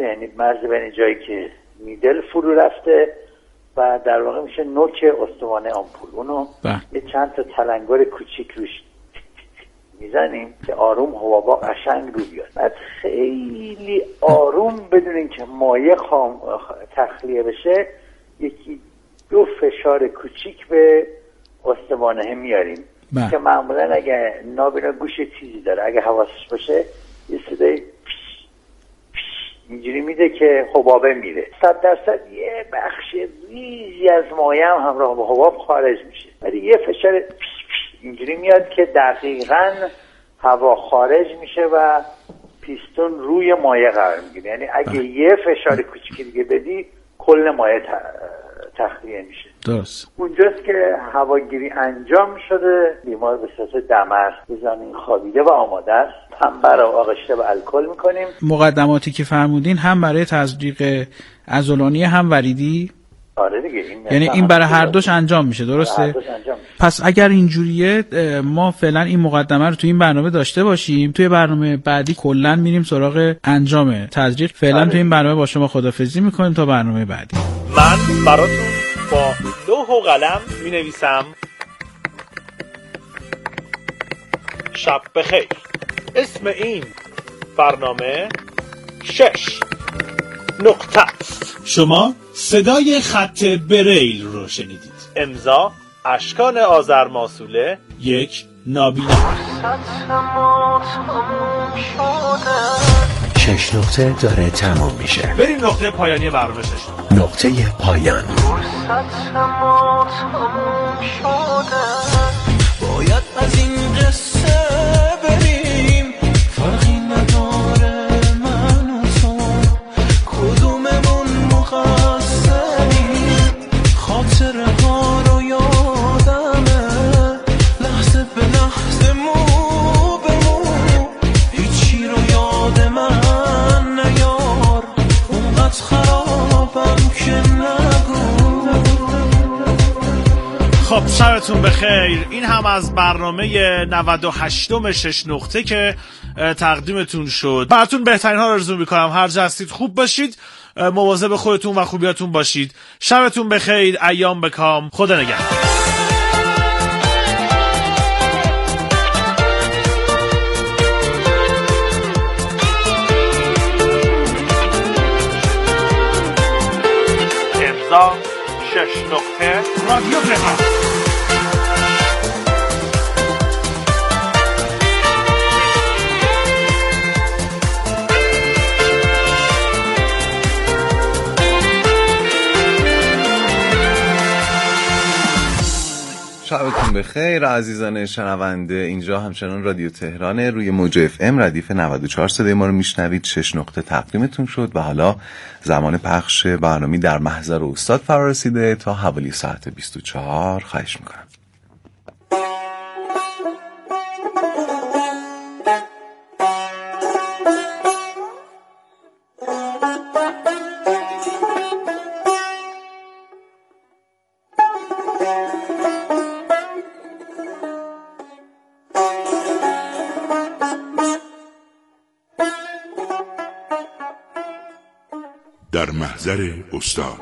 یعنی مرز بین جایی که میدل فرو رفته و در واقع میشه نوک استوانه آمپول. اونو یه چند تا تلنگر کوچیک روش میزنیم که آروم حبابا قشنگ رو بیاد. بعد خیلی آروم بدون اینکه مایع تخلیه بشه یکی دو فشار کوچیک به استوانه میاریم که معمولا اگه نابینا گوش تیزی داره اگه حواسش باشه یه صدای اینجوری میده که حبابه میره. 100% یه بخش ریزی از مایع هم همراه با حباب خارج میشه، ولی یه فشار اینجوری میاد که دقیقاً هوا خارج میشه و پیستون روی مایع قرار میگیره. یعنی اگه یه فشار کوچیکی دیگه بدی کل مایع تخلیه میشه. درست. اونجاست که هواگیری انجام شده، بیمار به صورت دمر به زمین خوابیده و آماده است. پنبه رو آغشته به الکل میکنیم. مقدماتی که فرمودین هم برای تزریق عضلانی هم وریدی؟ آره دیگه. یعنی این برای هر دوش انجام میشه، درسته؟ هر دوش انجام میشه. پس اگر اینجوریه ما فعلا این مقدمه رو تو این برنامه داشته باشیم، توی برنامه بعدی کلا میریم سراغ انجام تزریق. فعلا تو این برنامه با شما خداحافظی میکنیم تا برنامه بعدی. من براتون با لوح و قلم مینویسم شب بخیر. اسم این برنامه 6 نقطه است. شما صدای خط بریل رو شنیدید. امضا اشکان آذرماسوله، یک نابینا. 6 نقطه داره تموم میشه. بریم نقطه پایانی برنامه 6. نقطه پایان. باید از این قصه بریم، فرقی نداره من و تو، کدوممون مقصریم، خاطره ها رو یادمه، لحظه به لحظه مو به مو، هیچی رو یاد من نیار، اونقدر خرابم که نگو. خب شبتون بخیر. این هم از برنامه 98م 6 نقطه که تقدیمتون شد. براتون بهترین ها رو آرزو میکنم. هر جا هستید خوب باشید، مواظب خودتون و خوبیاتون باشید. شبتون بخیر، ایام بکام، خدا نگهدار. امضا 6 نقطه رادیو تهران. شبتون بخیر عزیزان شنونده. اینجا همچنان رادیو تهرانه، روی موج اف ام ردیف 94 صدای ما رو میشنوید. 6 نقطه تقدیمتون شد و حالا زمان پخش برنامه در محضر استاد فرا رسیده. تا حوالی ساعت 24 خواهش میکنم. در محضر استاد.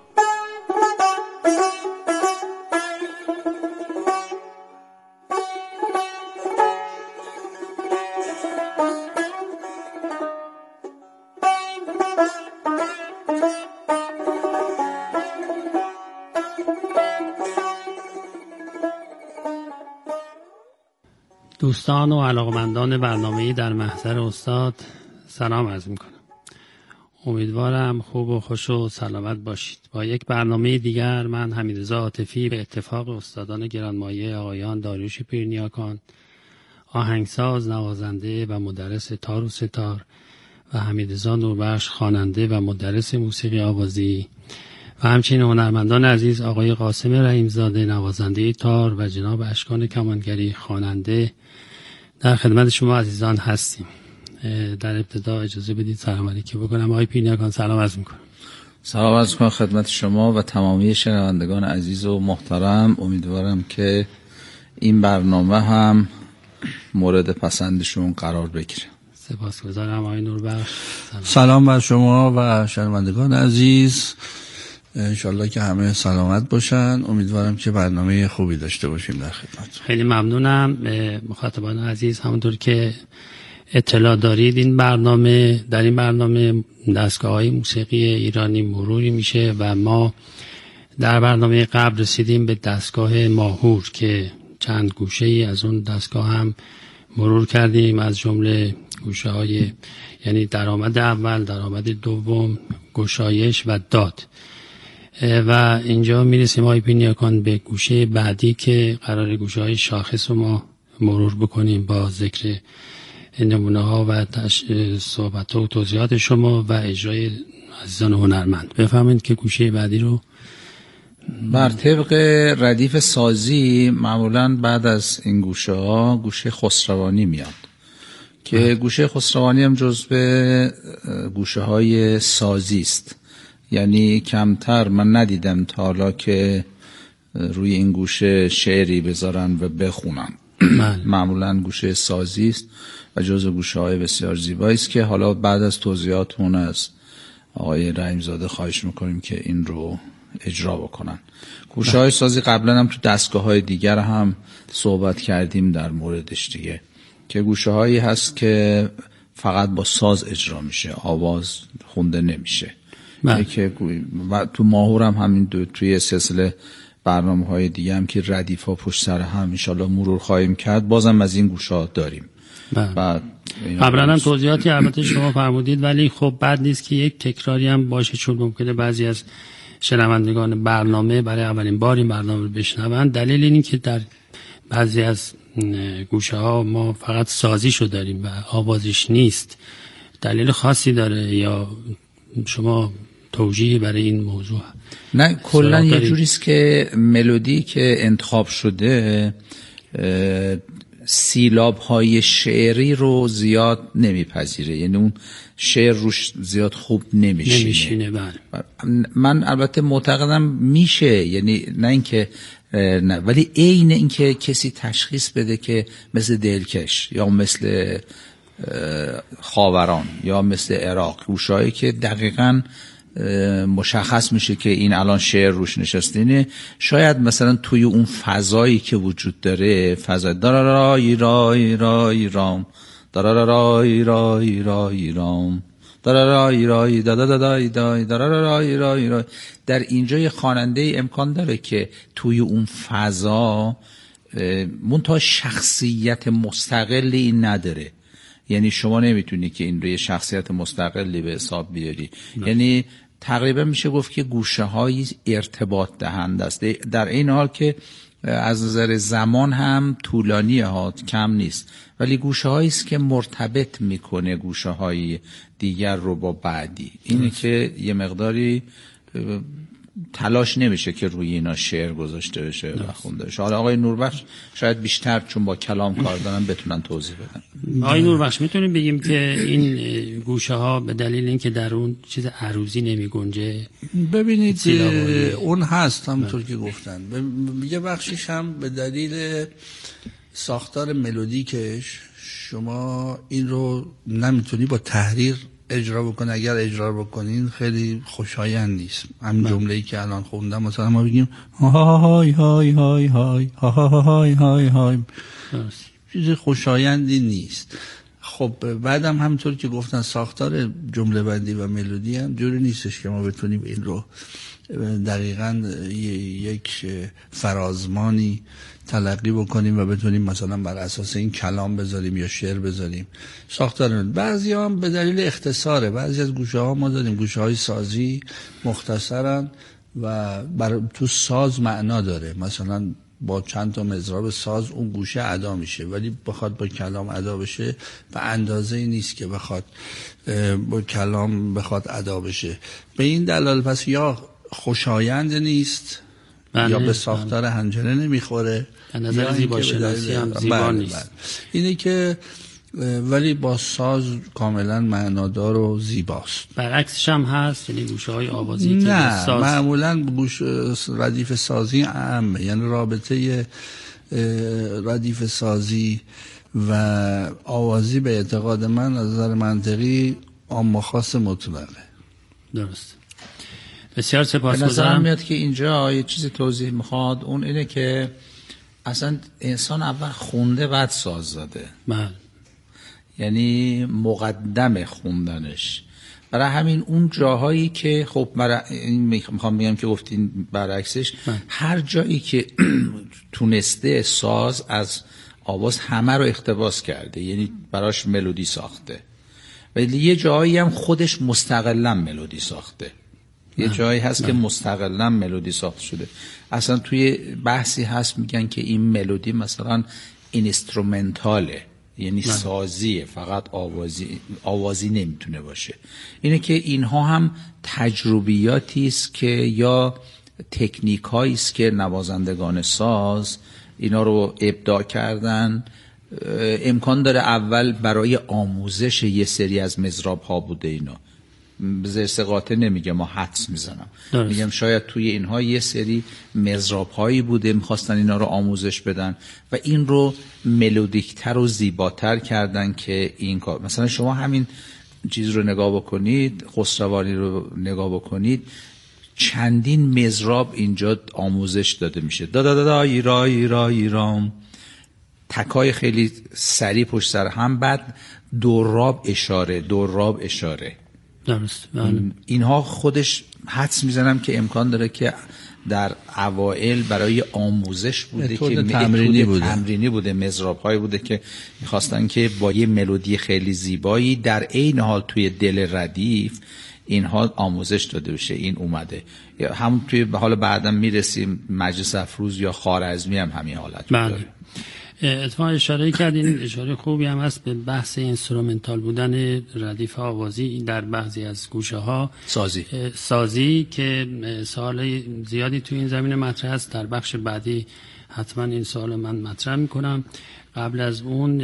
دوستان و علاقمندان برنامه‌ای در محضر استاد سلام عرض میکنم. امیدوارم خوب و خوش و سلامت باشید. با یک برنامه دیگر من حمیدرضا عاطفی به اتفاق استادان گرانمایه آقایان داریوش پیرنیاکان، آهنگساز، نوازنده و مدرس تار و ستار، و حمیدرضا نوربخش، خواننده و مدرس موسیقی آوازی، و همچنین هنرمندان عزیز آقای قاسم رحیمزاده نوازنده تار و جناب اشکان کمانگری خواننده، در خدمت شما عزیزان هستیم. در ابتدا اجازه بدید سلام علیکی بکنم. آقای پیرنیاکان سلام عرض میکنم. سلام عرض میکنم خدمت شما و تمامی شنوندگان عزیز و محترم. امیدوارم که این برنامه هم مورد پسندشون قرار بگیره. سپاسگزارم آقای نوربخش. سلام بر شما و شنوندگان عزیز، انشالله که همه سلامت باشن. امیدوارم که برنامه خوبی داشته باشیم در خدمت. خیلی ممنونم. مخاطبان عزیز، همونطور که اطلاع دارید در این برنامه دستگاه‌های موسیقی ایرانی مروری میشه و ما در برنامه قبل رسیدیم به دستگاه ماهور که چند گوشه ای از اون دستگاه هم مرور کردیم، از جمله گوشه های یعنی درآمد اول، درآمد دوم، گشایش و داد. و اینجا میرسیم آقای پینیاکان به گوشه بعدی که قرار گوشه های شاخص رو ما مرور بکنیم با ذکر نمونه ها و صحبت و توضیحات شما و اجرای عزیزان هنرمند. بفهمید که گوشه بعدی رو بر طبق ردیف سازی معمولا بعد از این گوشه ها گوشه خسروانی میاد که گوشه خسروانی هم جزو گوشه های سازی است. یعنی کمتر من ندیدم تا حالا که روی این گوشه شعری بذارن و بخونن. معمولا گوشه سازی است و جزو گوشه های بسیار زیبایی است که حالا بعد از توضیحاتمون از آقای رحیم‌زاده خواهش میکنیم که این رو اجرا بکنن. گوشه های سازی قبلا هم تو دستگاه های دیگر هم صحبت کردیم در موردش دیگه، که گوشه هایی هست که فقط با ساز اجرا میشه، آواز خونده نمیشه. که تو ماهور هم همین توی سلسله برنامه های دیگه هم که ردیف ها پشت سر هم انشالله مرور خواهیم کرد، بازم از این گوشه ها داریم. قبلا هم توضیحاتی البته شما فرمودید، ولی خب بد نیست که یک تکراری هم باشه، چون ممکنه بعضی از شنوندگان برنامه برای اولین بار این برنامه رو بشنوند. دلیل اینه که در بعضی از گوشه ها ما فقط سازیشو داریم و آوازش نیست. دلیل خاصی داره یا شما توجیهی برای این موضوع؟ نه، کلا یه جوریست که ملودی که انتخاب شده سیلاب های شعری رو زیاد نمیپذیره، یعنی اون شعر روش زیاد خوب نمیشینه. من البته معتقدم میشه، یعنی نه اینکه نه، ولی عین اینکه کسی تشخیص بده که مثل دلکش یا مثل خاوران یا مثل عراق، گوشهایی که دقیقاً مشخص میشه که این الان شعر روش نشستینه، شاید مثلا توی اون فضایی که وجود داره، فضای دارارای رای رای رام، دارارای رای رای رام، دارارای رای دادادای دای، دارارای رای رای، در اینجا یه خواننده امکان داره که توی اون فضا منتها شخصیت مستقلی نداره. یعنی شما نمیتونی که این رو یه شخصیت مستقلی به حساب بیاری. یعنی تقریبا میشه گفت که گوشه های ارتباط دهنده است، در این حال که از نظر زمان هم طولانی ها کم نیست، ولی گوشه هایی است که مرتبط میکنه گوشه های دیگر رو با بعدی. اینه که یه مقداری تلاش نمیشه که روی اینا شعر گذاشته بشه و خونده بشه. حالا آقای نوربخش شاید بیشتر چون با کلام کار دارن بتونن توضیح بدن. آقای نوربخش میتونیم بگیم که این گوشه ها به دلیل اینکه در اون چیز عروضی نمی گنجه؟ ببینید اون هست همونطور که گفتن، یه بخشش هم به دلیل ساختار ملودیکش شما این رو نمیتونی با تحریر اجرا بکن. اگر اجرا بکنین خیلی خوشایند نیست. همین جمله‌ای که الان خوندم مثلا ما بگیم های های های های های های های، چیز خوشایندی نیست. خب بعدم همونطور که گفتن ساختار جمله بندی و ملودی هم جوری نیستش که ما بتونیم این رو دقیقاً یک فرازمانی تلقی بکنیم و بتونیم مثلا بر اساس این کلام بذاریم یا شعر بذاریم. ساختار بعضی هم به دلیل اختصاره، بعضی از گوشه ها ما داریم گوشه های سازی مختصرن و تو ساز معنا داره، مثلا با چند تا مضراب ساز اون گوشه ادا میشه، ولی بخواد با کلام ادا بشه به اندازه نیست که بخواد با کلام بخواد ادا بشه. به این دلایل پس یا خوشایند نیست یا به ساختار حنجره نمیخوره، به نظر زیبا شناسی هم زیبا نیست. اینه که ولی با ساز کاملا معنادار و زیباست. برعکسش هم هست، یعنی گوشه های آوازی نه، که ساز معمولا ردیف سازی عامه، یعنی رابطه ردیف سازی و آوازی به اعتقاد من از نظر منطقی عام و خاص مطلقه. درست. بسیار سپاسگزارم. به نظرم میاد که اینجا یه چیزی توضیح میخواد، اون اینه که اصلا انسان اول خونده بعد ساز زده. بله. یعنی مقدم خوندنش. برای همین اون جاهایی که خب میخوام بگم که گفتین برعکسش، هر جایی که تونسته ساز از آواز همه رو اقتباس کرده، یعنی براش ملودی ساخته. ولی یه جایی هم خودش مستقلاً ملودی ساخته. یه جایی هست که مستقلاً ملودی ساخته شده. اصلا توی بحثی هست میگن که این ملودی مثلا اینسترومنتاله، یعنی سازیه، فقط آوازی نمیتونه باشه. اینه که اینها هم تجربیاتی است که یا تکنیک هایی است که نوازندگان ساز اینا رو ابداع کردن. امکان داره اول برای آموزش یه سری از مضراب ها بوده، اینا زرس قاطع نمیگه، ما حدس میزنم، میگم شاید توی اینها یه سری مضراب هایی بوده میخواستن اینا رو آموزش بدن و این رو ملودیکتر و زیباتر کردن که این کار. مثلا شما همین چیز رو نگاه بکنید، خسروانی رو نگاه بکنید، چندین مضراب اینجا آموزش داده میشه. دا دا دا دا ایرا ایرا ایرام، تکای خیلی سریع پشت سر هم، بعد دوراب اشاره دوراب اشاره. درست. اینها خودش حدس میزنم که امکان داره که در اوائل برای آموزش بوده که تمرینی بوده، مضراب هایی بوده که میخواستن که با یه ملودی خیلی زیبایی در عین حال توی دل ردیف اینها آموزش داده بشه. این اومده همون توی حالا بعداً میرسیم مجلس افروز یا خوارزمی هم همین حالت داره. اتفاقا اشاره کردین، اشاره خوبی هم هست به بحث اینسترومنتال بودن ردیف آوازی در بعضی از گوشه ها، سازی که سوال زیادی توی این زمینه مطرح است. در بخش بعدی حتما این سوال من مطرح میکنم. قبل از اون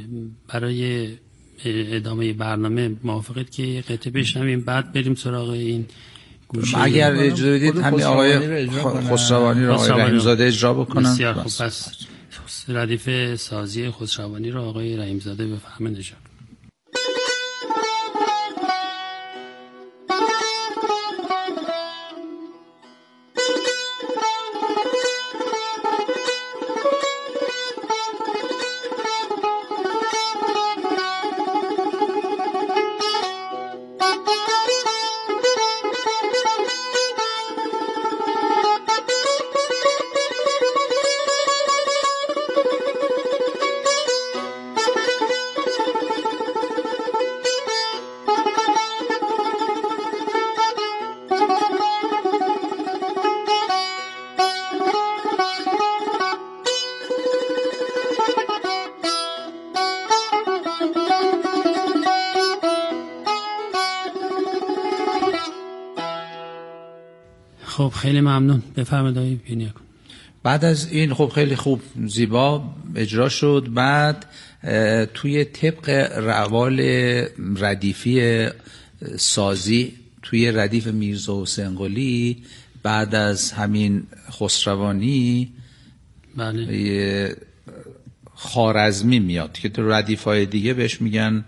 برای ادامه برنامه موافقید که قطعه بشنویم بعد بریم سراغ این گوشه؟ اگر اجازه بدید همین آقای خسروانی رو آقای رحیمزاده اجرا بکنن. بسیار خوب. پس ردیف سازی خسروانی رو آقای رحیمزاده بفرمایید اجرا. خب خیلی ممنون. بفرمایید آقای پینیا. بعد از این خب خیلی خوب زیبا اجرا شد. بعد توی طبق روال ردیفی سازی توی ردیف میرزا حسین قلی بعد از همین خسروانی بله خوارزمی میاد که تو ردیف‌های دیگه بهش میگن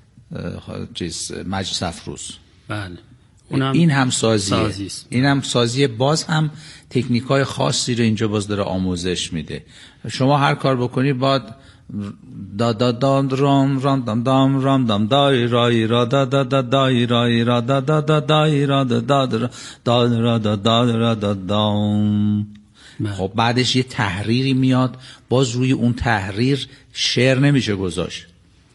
مجلس افروز. بله این هم سازیه. این هم سازیه. باز هم تکنیک‌های خاصی رو اینجا باز داره آموزش میده. شما هر کار بکنی باید دا دا دا رام رام دام دام رام دام دای رای را دا دا دا دای رای را دا دا دا دای را دا دا دا دا دا دا دا دام. خب بعدش یه تحریری میاد، باز روی اون تحریر شعر نمیشه گذاشت.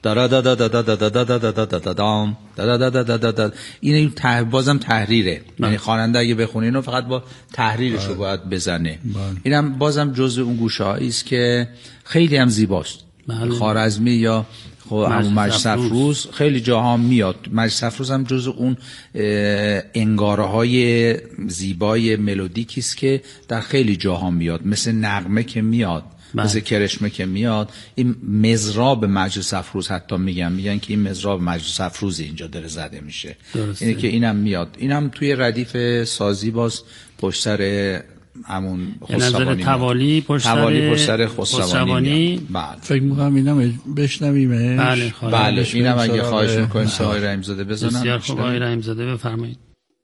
این بازم تحریره، یعنی خواننده اگه بخونه اینو فقط با تحریرشو باید بزنه. اینم بازم جزء اون گوشه‌هایی است که خیلی هم زیباست. خوارزمی یا همون مجلس افروز خیلی جاها میاد. مجلس افروز هم جزء اون انگاره‌های زیبای ملودیکی است که در خیلی جاها میاد، مثل نغمه که میاد، مثل کرشمه که میاد. این مزراب مجلس افروز حتی میگن که این مزراب مجلس افروز اینجا داره زده میشه. اینه که اینم میاد. اینم توی ردیف سازی باز پشت سر همون نظر توالی پشت سر خسروانی. بله فکر می‌کنم اینم بشنویم. بله اینم اگه خواهش می‌کنید آقای رحیم‌زاده بزنن. بسیار خوب آقای رحیم‌زاده بفرمایید.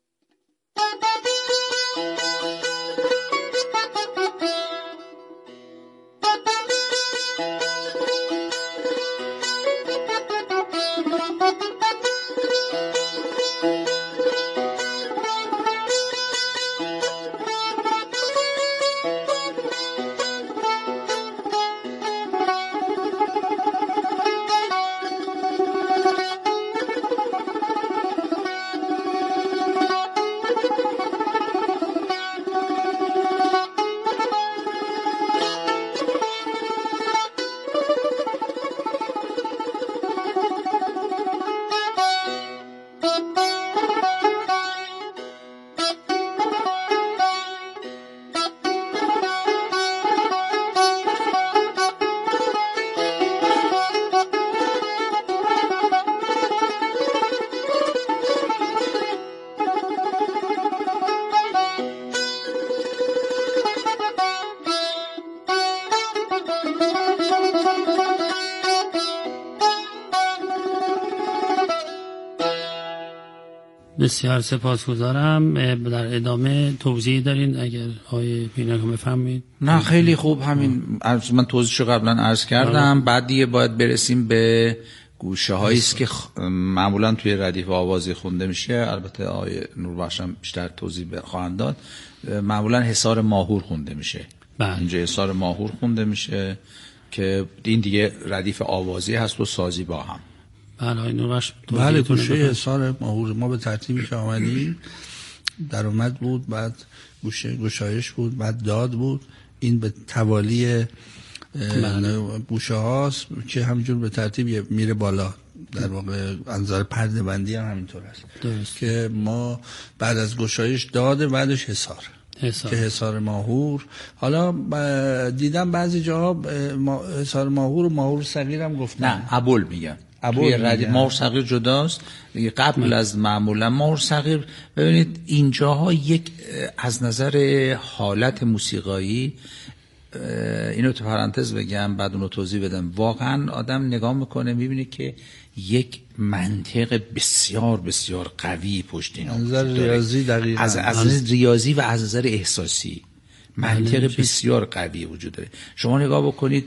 بسیار سپاسگزارم. در ادامه توضیح دارین اگر آقای پیناکو بفهمید؟ نه خیلی خوب، همین من توضیحشو قبلا عرض کردم. بعد دیگه باید برسیم به گوشه هایی است که معمولا توی ردیف آوازی خونده میشه. البته آقای نوربخش هم بیشتر توضیح خواهند داد. معمولا حصار ماهور خونده میشه. اینجا حصار ماهور خونده میشه که این دیگه ردیف آوازی هست و سازی با هم. بله گوشه حصار ماهور ما به ترتیبی که آمدیم در اومد بود، بعد گوشه گشایش بود، بعد داد بود. این به توالی گوشه هاست که همینجور به ترتیب میره بالا. در واقع انظار پرده بندی هم همینطور است درست. که ما بعد از گشایش داده بعدش حصار که حصار ماهور. حالا دیدم بعضی جاها حصار ماهور و ماهور صغیر هم گفتن. نه ابول میگن توی ردیف ماهور صغیر جداست. قبل از معمولا ماهور صغیر ببینید اینجاها یک از نظر حالت موسیقایی، اینو تو پرانتز بگم بعد اونو توضیح بدم. واقعا آدم نگاه میکنه میبینه که یک منطق بسیار بسیار قوی پشت اینا از نظر ریاضی دقیقاً از ریاضی و از نظر احساسی منطق بسیار قوی وجود داره. شما نگاه بکنید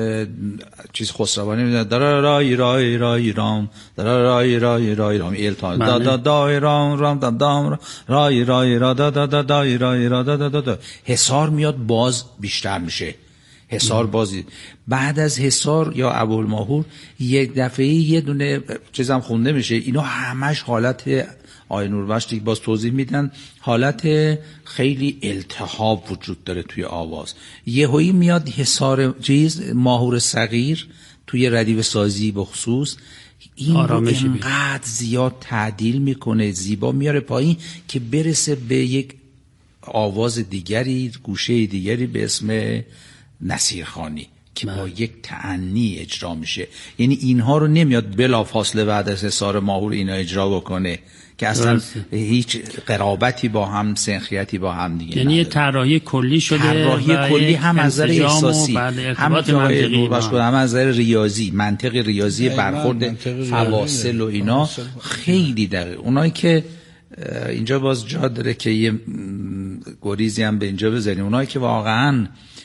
چیز خسروانی میدن دارا رای رای رای رام دارا رای رای رای رام التان دا دا دا رام رام دام دام رای رای را دا دا دا دا رای را دا دا دا. حصار میاد باز بیشتر میشه. حصار بازی بعد از حصار یا ابوالماهور یک دفعه یه دونه چیزام خونده میشه. اینا همش حالت آقای نوربخش دیگه باز توضیح میدن، حالت خیلی التهاب وجود داره توی آواز. یهویی میاد حصار ماهور صغیر توی ردیف سازی به خصوص این رو انقدر زیاد تعدیل میکنه، زیبا میاره پایین که برسه به یک آواز دیگری، گوشه دیگری به اسم نصیرخوانی که با یک تأنی اجرا میشه. یعنی اینها رو نمیاد بلا فاصله بعد از حصار ماهور اینا اجرا بکنه که اصلا هیچ قرابتی با هم، سنخیتی با هم دیگه. یعنی یه طراحی کلی شده، طراحی کلی هم از نظر احساسی، هم که هم از نظر ریاضی، منطق ریاضی برخورد فواصل و اینا خیلی دقیق. اونایی که اینجا باز جا داره که یه گریزی هم به اینجا بزنیم، اونایی که واقعاً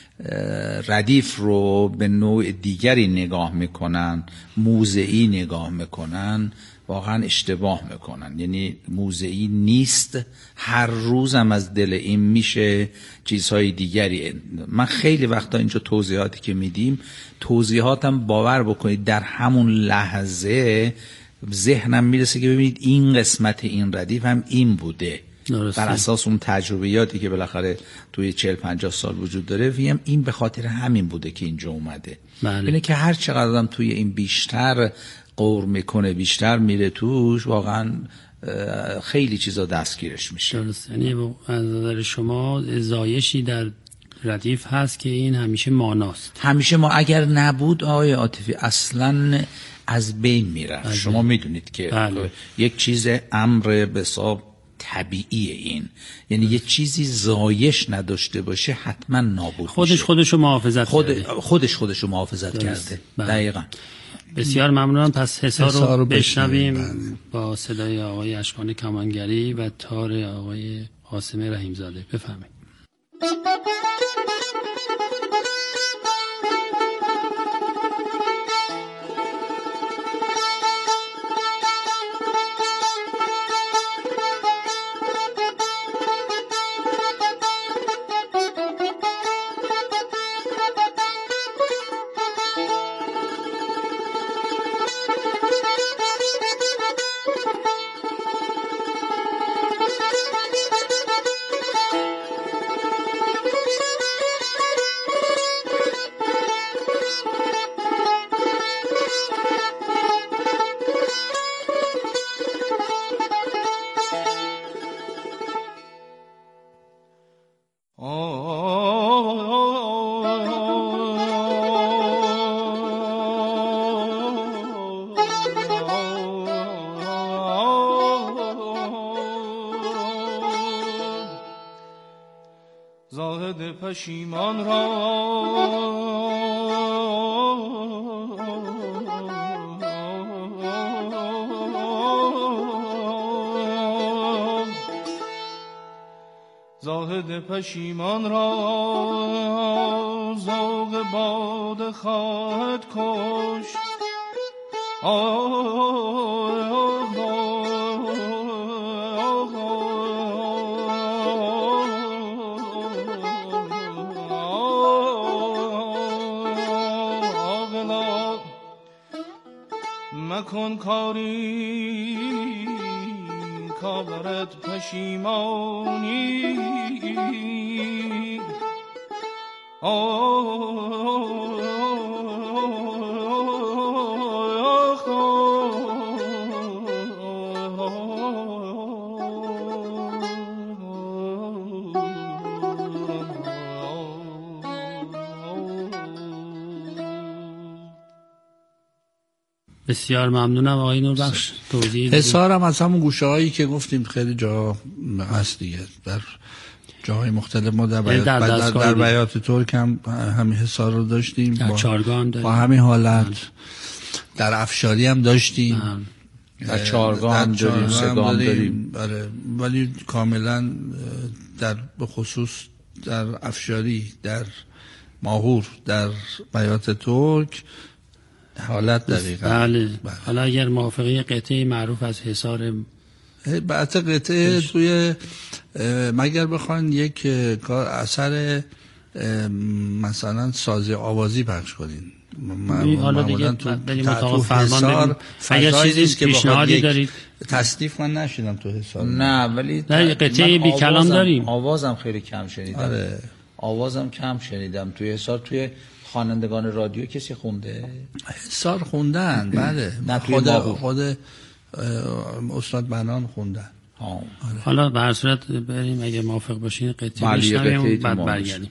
ردیف رو به نوع دیگری نگاه میکنن، موضعی نگاه میکنن، واقعا اشتباه میکنن. یعنی موضعی نیست، هر روزم از دل این میشه چیزهای دیگری. من خیلی وقتا اینجا توضیحاتی که میدیم، توضیحاتم باور بکنید در همون لحظه ذهنم میرسه که ببینید این قسمت این ردیف هم این بوده. بر اساس اون تجربیاتی که بالاخره توی 40-50 سال وجود داره، ویم این به خاطر همین بوده که اینجا اومده. اینه که هر چقدر آدم توی این بیشتر غور میکنه، بیشتر میره توش، واقعا خیلی چیزا دستگیرش میشه. درست. یعنی از نظر شما زایشی در ردیف هست که این همیشه ماناست. همیشه ما اگر نبود آقای عاطفی اصلا از بین میره. شما میدونید که یک چیز امر به حساب طبیعی این، یعنی یه چیزی زایش نداشته باشه حتما نابود خودشو محافظت خودشو محافظت کرده. دقیقاً. بسیار ممنونم. پس حسار رو بشنویم با صدای آقای اشکان کمانگری و تار آقای قاسم رحیمزاده. بفرمایید. زاهد پشیمان را زاهد پشیمان را ذوق باده خواهد کشت. مکن کاری کابرت پشیمانی. بسیار ممنونم آقای نوربخش. حسارم از همون گوشه هایی که گفتیم خیلی جا هست دیگه، در جاهای مختلف ما در بیات ترک هم همین حسار رو داشتیم، در چارگاه هم با همین حالت در افشاری هم داشتیم، در چارگاه هم داریم، سگاه هم داریم. ولی کاملا در به خصوص در افشاری، در ماهور، در بیات ترک حالت دقیقا. بله. حالا اگر موافقی قطعه معروف از حصار بعد قطعه توی مگر بخواین یک کار اثر مثلا ساز آوازی پخش کنین، حالا دیگه بریم اتاق فرمان اگر چیزی پیشنهادی دارید. تصنیف من نشیدم تو حساب. نه ولی قطعه بی کلام داریم. آوازم خیلی کم شنیدم. آوازم کم شنیدم توی حساب. توی خوانندگان رادیو کسی خونده؟ حسار خوندن. بله. خود استاد بنان خوندن. حالا به هر صورت بریم اگه موافق باشین قطعه بشنویم بعد برگردیم.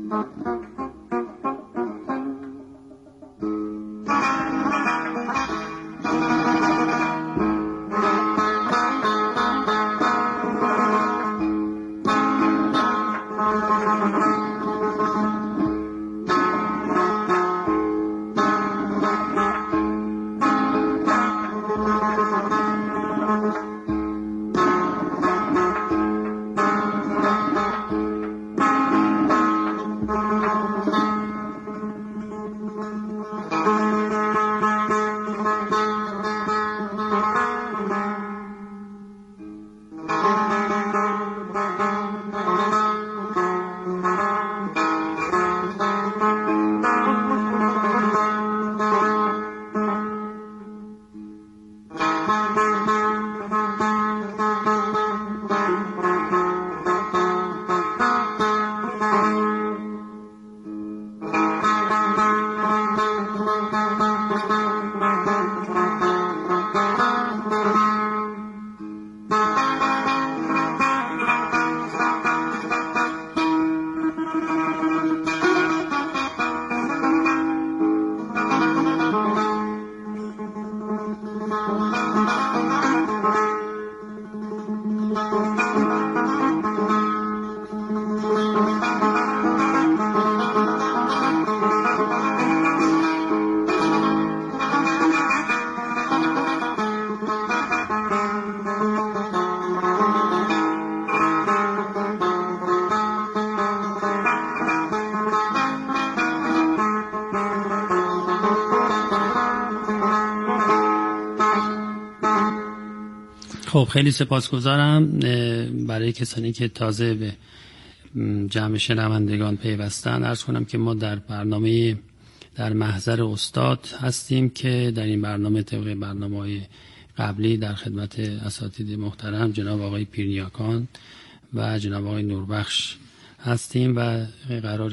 خب خیلی سپاسگزارم برای کسانی که تازه به جمع شنوندگان پیوستن. عرض کنم که ما در برنامه در محضر استاد هستیم که در این برنامه طبق برنامه‌های قبلی در خدمت اساتید محترم جناب آقای پیرنیاکان و جناب آقای نوربخش هستیم و قرار